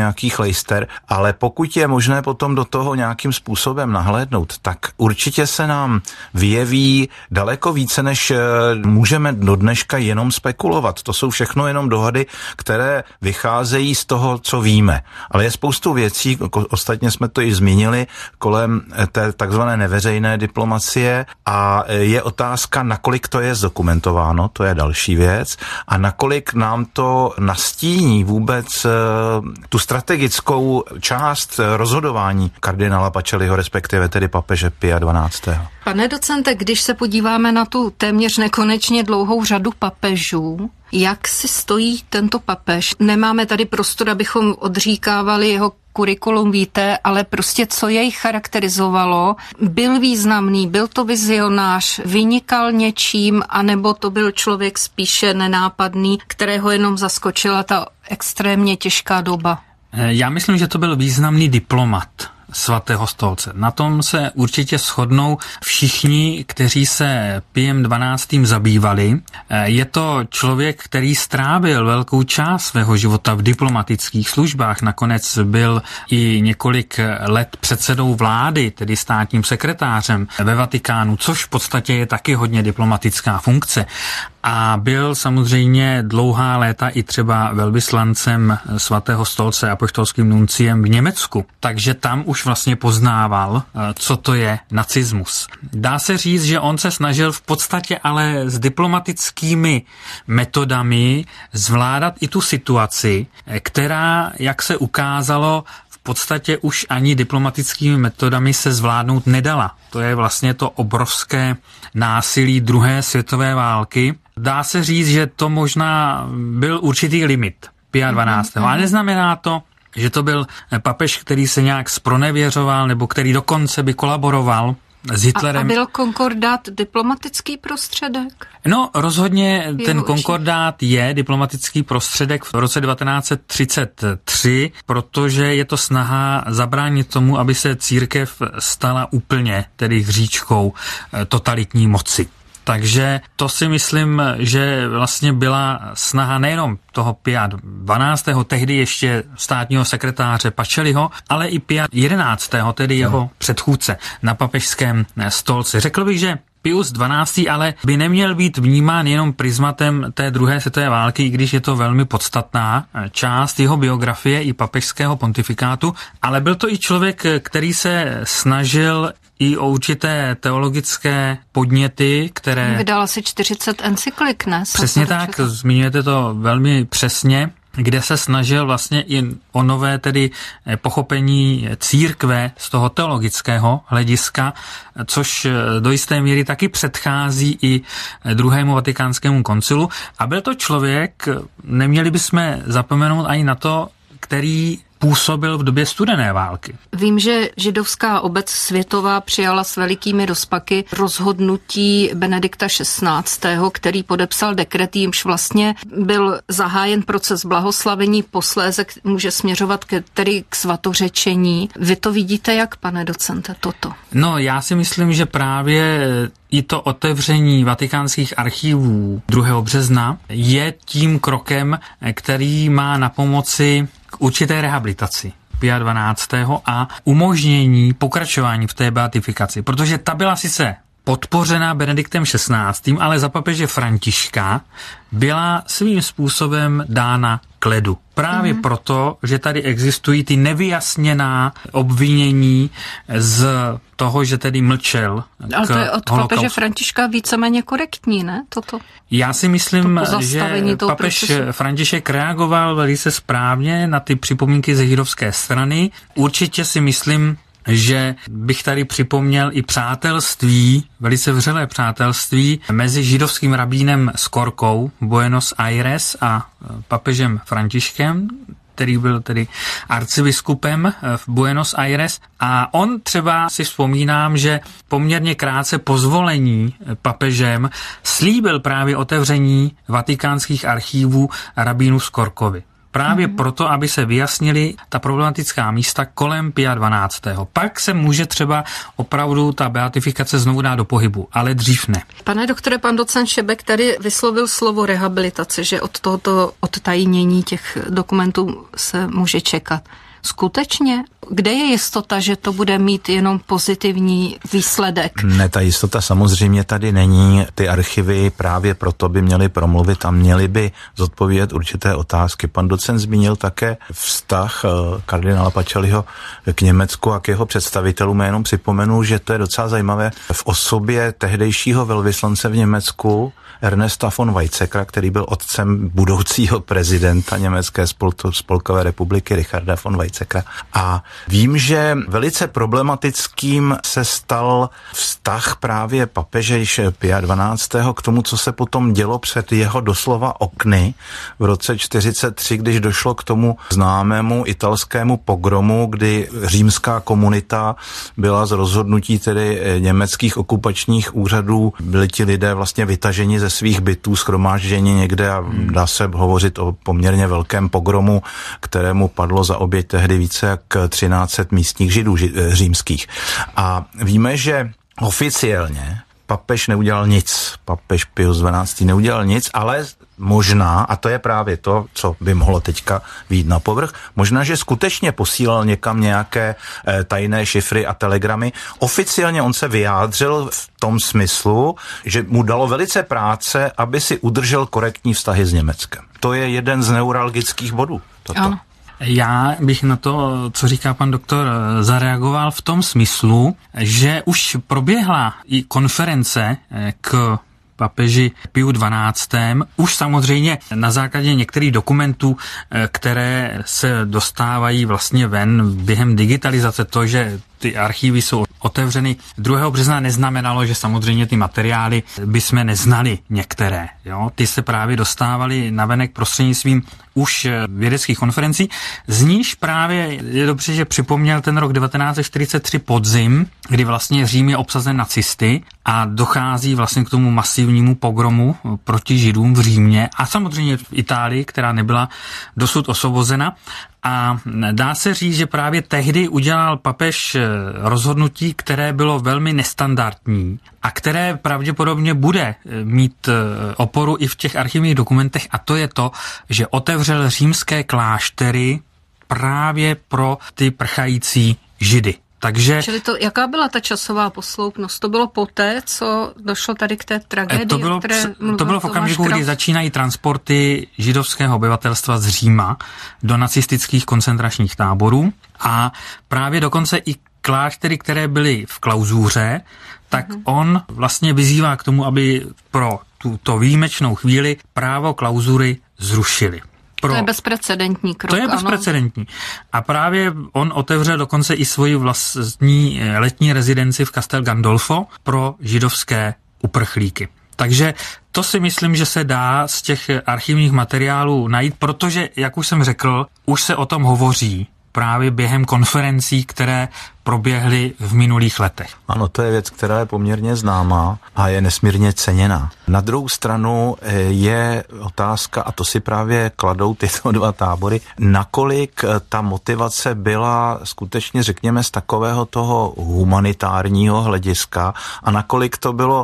nějaký chlejster, ale pokud je možné potom do toho nějakým způsobem nahlédnout, tak určitě se nám vyjeví daleko více, než můžeme do dneška jenom spekulovat. To jsou všechno jenom dohady, které vycházejí z toho, co víme. Ale je spoustu věcí, ostatně jsme to i zmínili, kolem té takzvané neveřejné diplomacie a je otázka, nakolik to je zdokumentováno, to je další věc, a nakolik nám to nastíní vůbec tu strategickou část rozhodování kardinála Pacelliho, respektive tedy papeže Pia XII. Pane docente, když se podíváme na tu téměř nekonečně dlouhou řadu papežů, jak si stojí tento papež? Nemáme tady prostor, abychom odříkávali jeho kurikulum vitae, ale prostě co jej charakterizovalo? Byl významný, byl to vizionář, vynikal něčím, anebo to byl člověk spíše nenápadný, kterého jenom zaskočila ta extrémně těžká doba? Já myslím, že to byl významný diplomat Svatého stolce. Na tom se určitě shodnou všichni, kteří se Piem XII. Zabývali. Je to člověk, který strávil velkou část svého života v diplomatických službách. Nakonec byl i několik let předsedou vlády, tedy státním sekretářem ve Vatikánu, což v podstatě je taky hodně diplomatická funkce. A byl samozřejmě dlouhá léta i třeba velvyslancem Svatého stolce, apoštolským nunciem v Německu. Takže tam už vlastně poznával, co to je nacismus. Dá se říct, že on se snažil v podstatě ale s diplomatickými metodami zvládat i tu situaci, která, jak se ukázalo, v podstatě už ani diplomatickými metodami se zvládnout nedala. To je vlastně to obrovské násilí druhé světové války. Dá se říct, že to možná byl určitý limit Pia XII. Ale neznamená to, že to byl papež, který se nějak zpronevěřoval nebo který dokonce by kolaboroval s Hitlerem. A byl konkordát diplomatický prostředek? No, rozhodně ten konkordát je diplomatický prostředek v roce 1933, protože je to snaha zabránit tomu, aby se církev stala úplně, tedy hříčkou totalitní moci. Takže to si myslím, že vlastně byla snaha nejenom toho Pia XII., tehdy ještě státního sekretáře Pacelliho, ale i Pia XI., tedy jeho předchůdce na papežském stolci. Řekl bych, že Pius XII. Ale by neměl být vnímán jenom prismatem té druhé světové války, i když je to velmi podstatná část jeho biografie i papežského pontifikátu, ale byl to i člověk, který se snažil i o určité teologické podněty, které... Vydal asi 40 encyklik, ne? Přesně tak, zmiňujete to velmi přesně, kde se snažil vlastně i o nové tedy pochopení církve z toho teologického hlediska, což do jisté míry taky předchází i druhému vatikánskému koncilu. A byl to člověk, neměli bychom zapomenout ani na to, který působil v době studené války. Vím, že židovská obec světová přijala s velikými rozpaky rozhodnutí Benedikta XVI., který podepsal dekret, jímž vlastně byl zahájen proces blahoslavení, posléze může směřovat tedy k svatořečení. Vy to vidíte jak, pane docente, toto? No, já si myslím, že právě i to otevření vatikánských archivů 2. března je tím krokem, který má na pomoci k určité rehabilitaci Pia XII. A umožnění pokračování v té beatifikaci, protože ta byla sice podpořena Benediktem XVI., ale za papeže Františka byla svým způsobem dána k ledu. Právě proto, že tady existují ty nevyjasněná obvinění z toho, že tedy mlčel. Ale to je od papeže Františka víceméně korektní, ne? Toto. Já si myslím, že papež František reagoval velice správně na ty připomínky ze židovské strany. Určitě si myslím, že bych tady připomněl i přátelství, velice vřelé přátelství mezi židovským rabínem Skorkou Buenos Aires a papežem Františkem, který byl tedy arcibiskupem v Buenos Aires. A on třeba si vzpomínám, že poměrně krátce po zvolení papežem slíbil právě otevření vatikánských archívů rabínu Skorkovi. právě proto, aby se vyjasnili ta problematická místa kolem Pia 12. Pak se může třeba opravdu ta beatifikace znovu dát do pohybu, ale dřív ne. Pane doktore, pan docent Šebek tady vyslovil slovo rehabilitace, že od tohoto odtajnění těch dokumentů se může čekat. Skutečně? Kde je jistota, že to bude mít jenom pozitivní výsledek? Ne, ta jistota samozřejmě tady není. Ty archivy právě proto by měly promluvit a měly by zodpovědět určité otázky. Pan docent zmínil také vztah kardinála Pacelliho k Německu a k jeho představitelům. Já jenom připomenu, že to je docela zajímavé. V osobě tehdejšího velvyslance v Německu Ernesta von Weizsäckera, který byl otcem budoucího prezidenta Německé spolkové republiky Richarda von Weizsäckera. A vím, že velice problematickým se stal vztah právě papeže Pia 12. k tomu, co se potom dělo před jeho doslova okny v roce 1943, když došlo k tomu známému italskému pogromu, kdy římská komunita byla z rozhodnutí tedy německých okupačních úřadů, byli ti lidé vlastně vytaženi ze svých bytů, shromážděni někde a dá se hovořit o poměrně velkém pogromu, kterému padlo za oběť tehdy více jak 1300 místních židů římských. A víme, že oficiálně papež neudělal nic. Papež Pius XII. Neudělal nic, ale možná, a to je právě to, co by mohlo teďka vyjít na povrch, možná, že skutečně posílal někam nějaké tajné šifry a telegramy. Oficiálně on se vyjádřil v tom smyslu, že mu dalo velice práce, aby si udržel korektní vztahy s Německem. To je jeden z neuralgických bodů. Toto. Ano. Já bych na to, co říká pan doktor, zareagoval v tom smyslu, že už proběhla i konference k papeži Piu XII. Už samozřejmě na základě některých dokumentů, které se dostávají vlastně ven během digitalizace, to, že ty archívy jsou otevřeny 2. března, neznamenalo, že samozřejmě ty materiály bychom neznali některé. Jo? Ty se právě dostávaly navenek prostřednictvím už vědeckých konferencí. Z níž právě je dobře, že připomněl ten rok 1943 podzim, kdy vlastně Řím je obsazen nacisty a dochází vlastně k tomu masivnímu pogromu proti Židům v Římě a samozřejmě v Itálii, která nebyla dosud osvobozena. A dá se říct, že právě tehdy udělal papež rozhodnutí, které bylo velmi nestandardní a které pravděpodobně bude mít oporu i v těch archivních dokumentech, a to je to, že otevřel římské kláštery právě pro ty prchající Židy. Takže, čili to, jaká byla ta časová posloupnost? To bylo poté, co došlo tady k té tragédii? To bylo v okamžiku, kdy začínají transporty židovského obyvatelstva z Říma do nacistických koncentračních táborů a právě dokonce i kláštery, které byly v klauzuře, tak on vlastně vyzývá k tomu, aby pro tuto výjimečnou chvíli právo klauzury zrušili. To je bezprecedentní krok. To je bezprecedentní. A právě on otevřel dokonce i svoji vlastní letní rezidenci v Castel Gandolfo pro židovské uprchlíky. Takže to si myslím, že se dá z těch archivních materiálů najít, protože, jak už jsem řekl, už se o tom hovoří právě během konferencí, které proběhly v minulých letech. Ano, to je věc, která je poměrně známá a je nesmírně ceněná. Na druhou stranu je otázka, a to si právě kladou tyto dva tábory, nakolik ta motivace byla skutečně, řekněme, z takového toho humanitárního hlediska a nakolik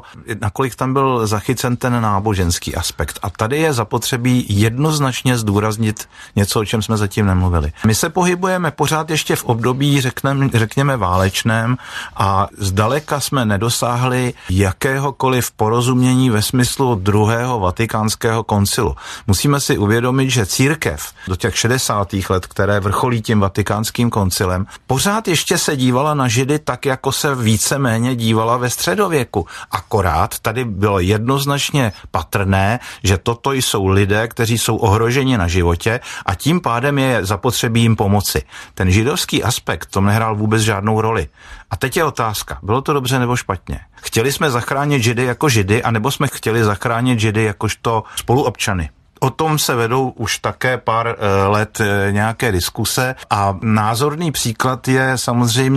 tam byl zachycen ten náboženský aspekt. A tady je zapotřebí jednoznačně zdůraznit něco, o čem jsme zatím nemluvili. My se pohybujeme pořád ještě v období, řekněme, válečném a zdaleka jsme nedosáhli jakéhokoliv porozumění ve smyslu druhého vatikánského koncilu. Musíme si uvědomit, že církev do těch 60. let, které vrcholí tím vatikánským koncilem, pořád ještě se dívala na Židy tak, jako se víceméně dívala ve středověku. Akorát tady bylo jednoznačně patrné, že toto jsou lidé, kteří jsou ohroženi na životě a tím pádem je zapotřebí jim pomoci. Ten židovský aspekt tom nehrál vůbec žádnou roli. A teď je otázka, bylo to dobře nebo špatně? Chtěli jsme zachránit Židy jako Židy, anebo jsme chtěli zachránit Židy jakožto spoluobčany? O tom se vedou už také pár let nějaké diskuse a názorný příklad je samozřejmě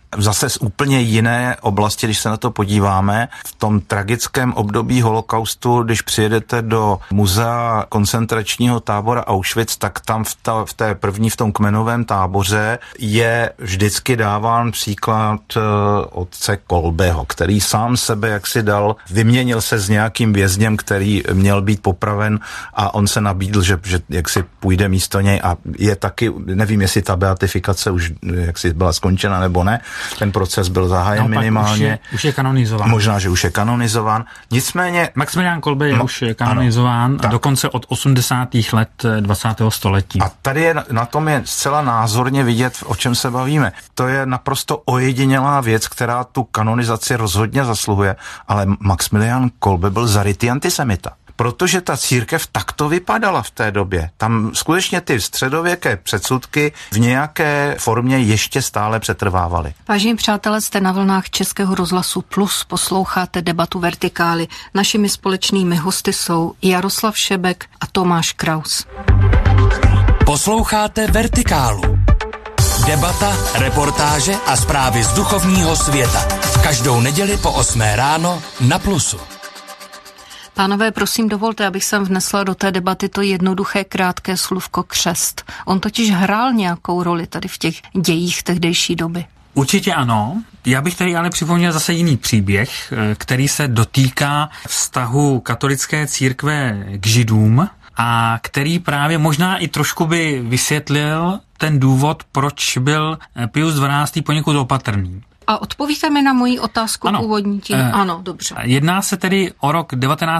zase z úplně jiné oblasti, když se na to podíváme. V tom tragickém období holokaustu, když přijedete do muzea koncentračního tábora Auschwitz, tak tam v tom kmenovém táboře je vždycky dáván příklad otce Kolbeho, který sám sebe jaksi vyměnil se s nějakým vězněm, který měl být popraven a on se nabídl, že jaksi půjde místo něj a je taky, nevím, jestli ta beatifikace už jaksi byla skončena nebo ne, ten proces byl zahájen minimálně. Už je kanonizován. Možná, že už je kanonizován. Nicméně... Maximilián Kolbe je už kanonizován, ano, dokonce od 80. let 20. století. A tady na tom je zcela názorně vidět, o čem se bavíme. To je naprosto ojedinělá věc, která tu kanonizaci rozhodně zasluhuje, ale Maximilián Kolbe byl zarytý antisemita. Protože ta církev takto vypadala v té době. Tam skutečně ty středověké předsudky v nějaké formě ještě stále přetrvávaly. Vážení přátelé, jste na vlnách Českého rozhlasu Plus, posloucháte debatu Vertikály. Našimi společnými hosty jsou Jaroslav Šebek a Tomáš Kraus. Posloucháte Vertikálu. Debata, reportáže a zprávy z duchovního světa. Každou neděli po 8 ráno na Plusu. Pánové, prosím, dovolte, abych sem vnesla do té debaty to jednoduché, krátké slůvko křest. On totiž hrál nějakou roli tady v těch dějích tehdejší doby. Určitě ano. Já bych tady ale připomněl zase jiný příběh, který se dotýká vztahu katolické církve k Židům a který právě možná i trošku by vysvětlil ten důvod, proč byl Pius XII. Poněkud opatrný. A odpovíte mi na moji otázku původní tím? Ano, dobře. Jedná se tedy o rok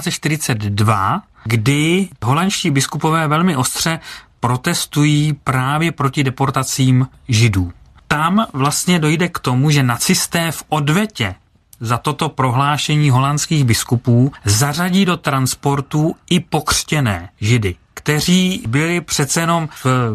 1942, kdy holandští biskupové velmi ostře protestují právě proti deportacím Židů. Tam vlastně dojde k tomu, že nacisté v odvetě za toto prohlášení holandských biskupů zařadí do transportů i pokřtěné Židy, kteří byli přece jenom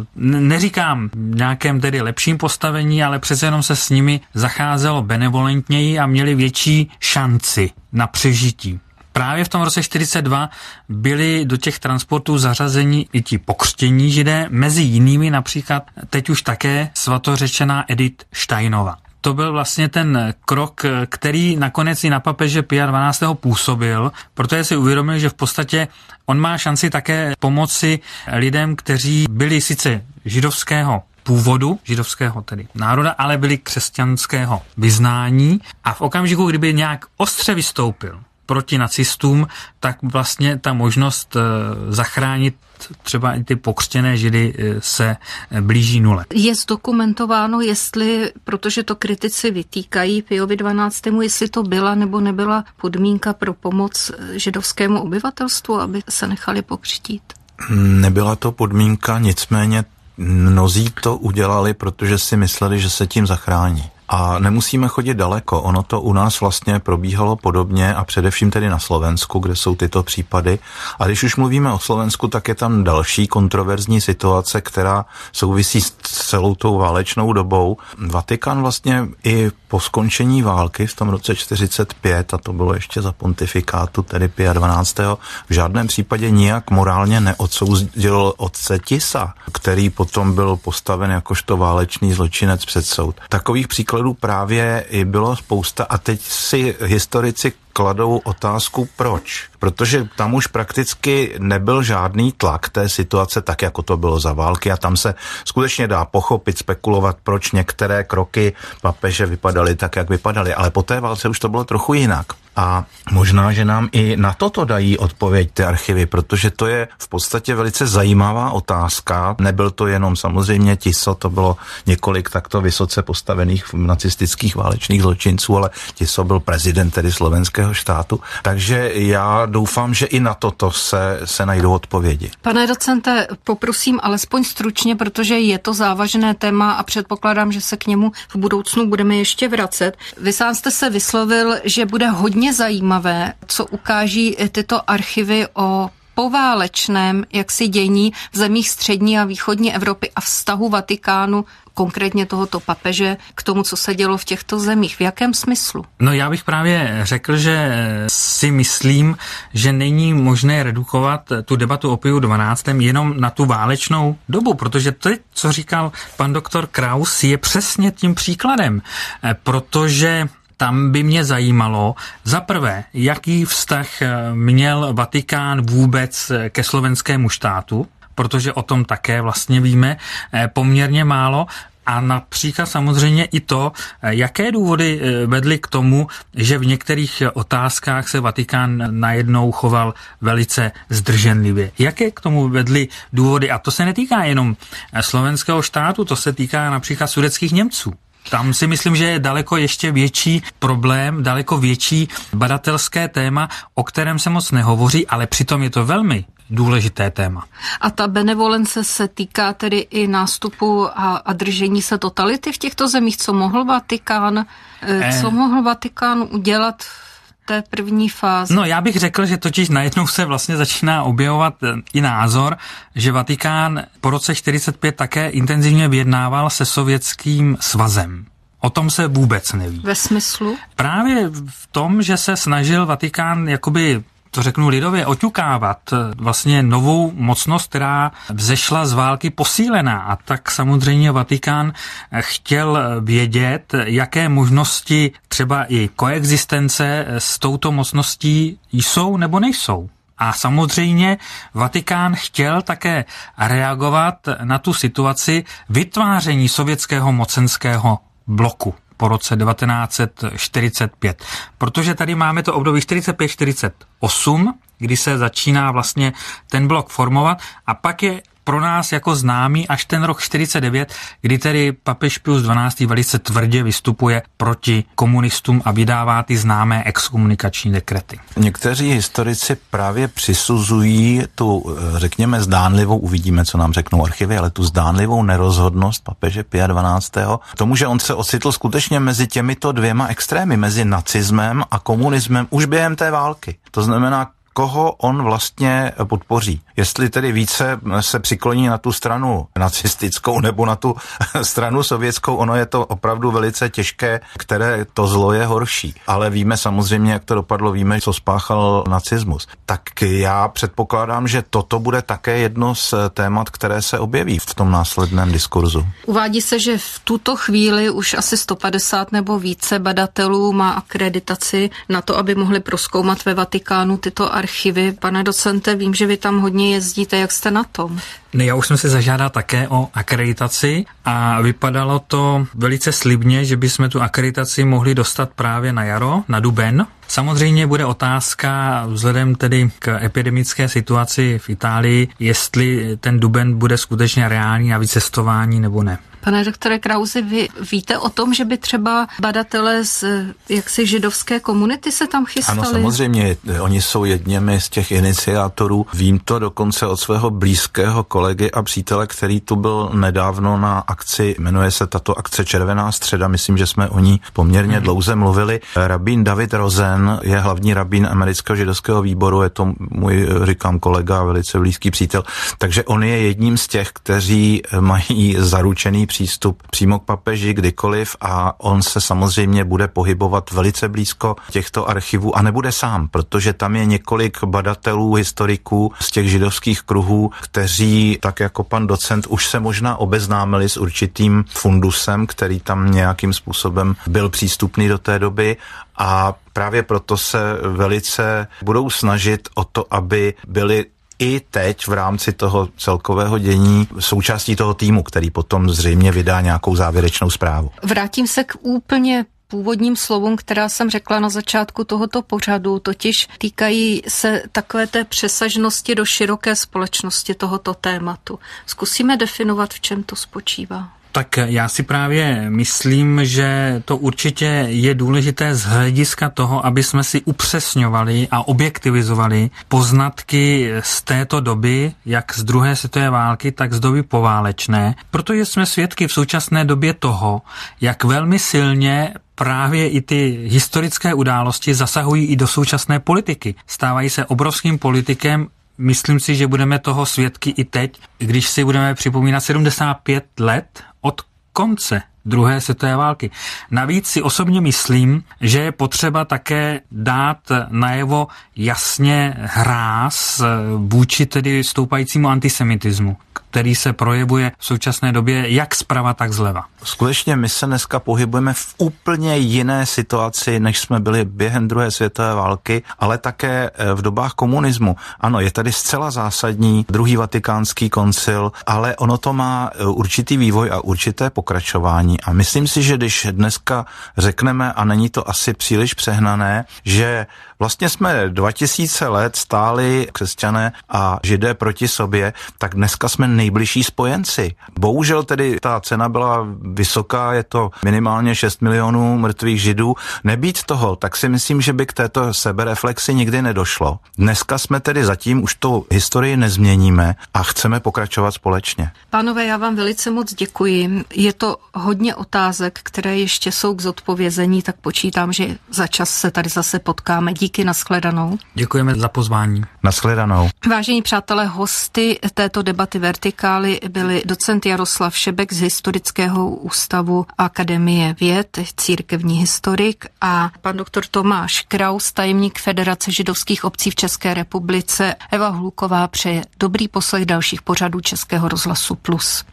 neříkám nějakém tedy lepším postavení, ale přece jenom se s nimi zacházelo benevolentněji a měli větší šanci na přežití. Právě v tom roce 1942 byli do těch transportů zařazeni i ti pokřtění Židé, mezi jinými například teď už také svatořečená Edith Steinova. To byl vlastně ten krok, který nakonec i na papeže Pia XII. Působil, protože si uvědomil, že v podstatě on má šanci také pomoci lidem, kteří byli sice židovského původu, židovského tedy národa, ale byli křesťanského vyznání a v okamžiku, kdyby nějak ostře vystoupil proti nacistům, tak vlastně ta možnost zachránit třeba i ty pokřtěné Židy se blíží nule. Je zdokumentováno, jestli, protože to kritici vytýkají Piovi XII., jestli to byla nebo nebyla podmínka pro pomoc židovskému obyvatelstvu, aby se nechali pokřtít? Nebyla to podmínka, nicméně mnozí to udělali, protože si mysleli, že se tím zachrání. A nemusíme chodit daleko, ono to u nás vlastně probíhalo podobně a především tedy na Slovensku, kde jsou tyto případy. A když už mluvíme o Slovensku, tak je tam další kontroverzní situace, která souvisí s celou tou válečnou dobou. Vatikán vlastně i po skončení války v tom roce 1945, a to bylo ještě za pontifikátu, tedy Pia XII., v žádném případě nijak morálně neodsoudil otce Tisa, který potom byl postaven jakožto válečný zločinec před soud. Takových příkladů právě i bylo spousta a teď si historici kladou otázku proč. Protože tam už prakticky nebyl žádný tlak té situace tak, jako to bylo za války a tam se skutečně dá pochopit, spekulovat, proč některé kroky papeže vypadaly tak, jak vypadaly. Ale po té válce už to bylo trochu jinak. A možná, že nám i na toto dají odpověď ty archivy, protože to je v podstatě velice zajímavá otázka. Nebyl to jenom samozřejmě Tiso, to bylo několik takto vysoce postavených nacistických válečných zločinců, ale Tiso byl prezident tedy slovenského štátu. Takže já doufám, že i na toto se najdou odpovědi. Pane docente, poprosím alespoň stručně, protože je to závažné téma a předpokládám, že se k němu v budoucnu budeme ještě vracet. Vy sám jste se vyslovil, že bude hodně zajímavé, co ukáží tyto archivy o poválečném jaksi dění v zemích střední a východní Evropy a vztahu Vatikánu, konkrétně tohoto papeže, k tomu, co se dělo v těchto zemích. V jakém smyslu? No já bych právě řekl, že si myslím, že není možné redukovat tu debatu o Piu 12. jenom na tu válečnou dobu, protože to, co říkal pan doktor Kraus, je přesně tím příkladem, protože tam by mě zajímalo, za prvé, jaký vztah měl Vatikán vůbec ke slovenskému štátu, protože o tom také vlastně víme poměrně málo, a například samozřejmě i to, jaké důvody vedly k tomu, že v některých otázkách se Vatikán najednou choval velice zdrženlivě. Jaké k tomu vedly důvody? A to se netýká jenom slovenského štátu, to se týká například sudetských Němců. Tam si myslím, že je daleko ještě větší problém, daleko větší badatelské téma, o kterém se moc nehovoří, ale přitom je to velmi důležité téma. A ta benevolence se týká tedy i nástupu a držení se totality v těchto zemích. Co mohl Vatikán udělat v té první fázi? No já bych řekl, že totiž najednou se vlastně začíná objevovat i názor, že Vatikán po roce 1945 také intenzivně vyjednával se Sovětským svazem. O tom se vůbec neví. Ve smyslu? Právě v tom, že se snažil Vatikán jakoby, to řeknu lidově, oťukávat vlastně novou mocnost, která vzešla z války posílená. A tak samozřejmě Vatikán chtěl vědět, jaké možnosti třeba i koexistence s touto mocností jsou nebo nejsou. A samozřejmě Vatikán chtěl také reagovat na tu situaci vytváření sovětského mocenského bloku po roce 1945. Protože tady máme to období 45-48, kdy se začíná vlastně ten blok formovat a pak je pro nás jako známý až ten rok 49, kdy tedy papež Pius XII. Velice tvrdě vystupuje proti komunistům a vydává ty známé exkomunikační dekrety. Někteří historici právě přisuzují tu, řekněme, zdánlivou, uvidíme, co nám řeknou archivy, ale tu zdánlivou nerozhodnost papeže Pia XII. Tomu, že on se ocitl skutečně mezi těmito dvěma extrémy, mezi nacismem a komunismem už během té války. To znamená, koho on vlastně podpoří. Jestli tedy více se přikloní na tu stranu nacistickou nebo na tu stranu sovětskou, ono je to opravdu velice těžké, které to zlo je horší. Ale víme samozřejmě, jak to dopadlo, víme, co spáchal nacismus. Tak já předpokládám, že toto bude také jedno z témat, které se objeví v tom následném diskurzu. Uvádí se, že v tuto chvíli už asi 150 nebo více badatelů má akreditaci na to, aby mohli prozkoumat ve Vatikánu tyto archivy. Pane docente, vím, že vy tam hodně jezdíte, jak jste na tom? Já už jsem si zažádal také o akreditaci a vypadalo to velice slibně, že bychom tu akreditaci mohli dostat právě na jaro, na duben. Samozřejmě bude otázka vzhledem tedy k epidemické situaci v Itálii, jestli ten duben bude skutečně reálný na vycestování nebo ne. Pane doktore Krausi, vy víte o tom, že by třeba badatelé z jaksi židovské komunity se tam chystali? Ano, samozřejmě, oni jsou jedněmi z těch iniciátorů. Vím to dokonce od svého blízkého kolegy a přítele, který tu byl nedávno na akci, jmenuje se tato akce Červená středa, myslím, že jsme o ní poměrně dlouze mluvili. Rabín David Rosen je hlavní rabín amerického židovského výboru, je to můj, říkám, kolega, velice blízký přítel, takže on je jedním z těch, kteří mají zaručený přístup přímo k papeži kdykoliv a on se samozřejmě bude pohybovat velice blízko těchto archivů a nebude sám, protože tam je několik badatelů, historiků z těch židovských kruhů, kteří, tak jako pan docent, už se možná obeznámili s určitým fundusem, který tam nějakým způsobem byl přístupný do té doby a právě proto se velice budou snažit o to, aby byli i teď v rámci toho celkového dění součástí toho týmu, který potom zřejmě vydá nějakou závěrečnou zprávu. Vrátím se k úplně původním slovům, která jsem řekla na začátku tohoto pořadu, totiž týkají se takové té přesažnosti do široké společnosti tohoto tématu. Zkusíme definovat, v čem to spočívá. Tak já si právě myslím, že to určitě je důležité z hlediska toho, aby jsme si upřesňovali a objektivizovali poznatky z této doby, jak z druhé světové války, tak z doby poválečné, protože jsme svědky v současné době toho, jak velmi silně právě i ty historické události zasahují i do současné politiky. Stávají se obrovským politikem myslím si, že budeme toho svědky i teď, když si budeme připomínat 75 let od konce druhé světové války. Navíc si osobně myslím, že je potřeba také dát najevo jasně hráz vůči tedy stoupajícímu antisemitismu, který se projevuje v současné době jak zprava, tak zleva. Skutečně my se dneska pohybujeme v úplně jiné situaci, než jsme byli během druhé světové války, ale také v dobách komunismu. Ano, je tady zcela zásadní druhý vatikánský koncil, ale ono to má určitý vývoj a určité pokračování. A myslím si, že když dneska řekneme, a není to asi příliš přehnané, že vlastně jsme 2000 let stáli křesťané a židé proti sobě, tak dneska jsme nejbližší spojenci. Bohužel tedy ta cena byla vysoká, je to minimálně 6 milionů mrtvých židů. Nebýt toho, tak si myslím, že by k této sebereflexi nikdy nedošlo. Dneska jsme tedy zatím už tu historii nezměníme a chceme pokračovat společně. Pánové, já vám velice moc děkuji. Je to hodně otázek, které ještě jsou k zodpovězení, tak počítám, že za čas se tady zase potkáme. Díky, nashledanou. Děkujeme za pozvání. Nashledanou. Vážení přátelé, hosty této debaty Vertikály byli docent Jaroslav Šebek z Historického ústavu Akademie věd, církevní historik, a pan doktor Tomáš Kraus, tajemník Federace židovských obcí v České republice. Eva Hluková přeje dobrý poslech dalších pořadů Českého rozhlasu Plus.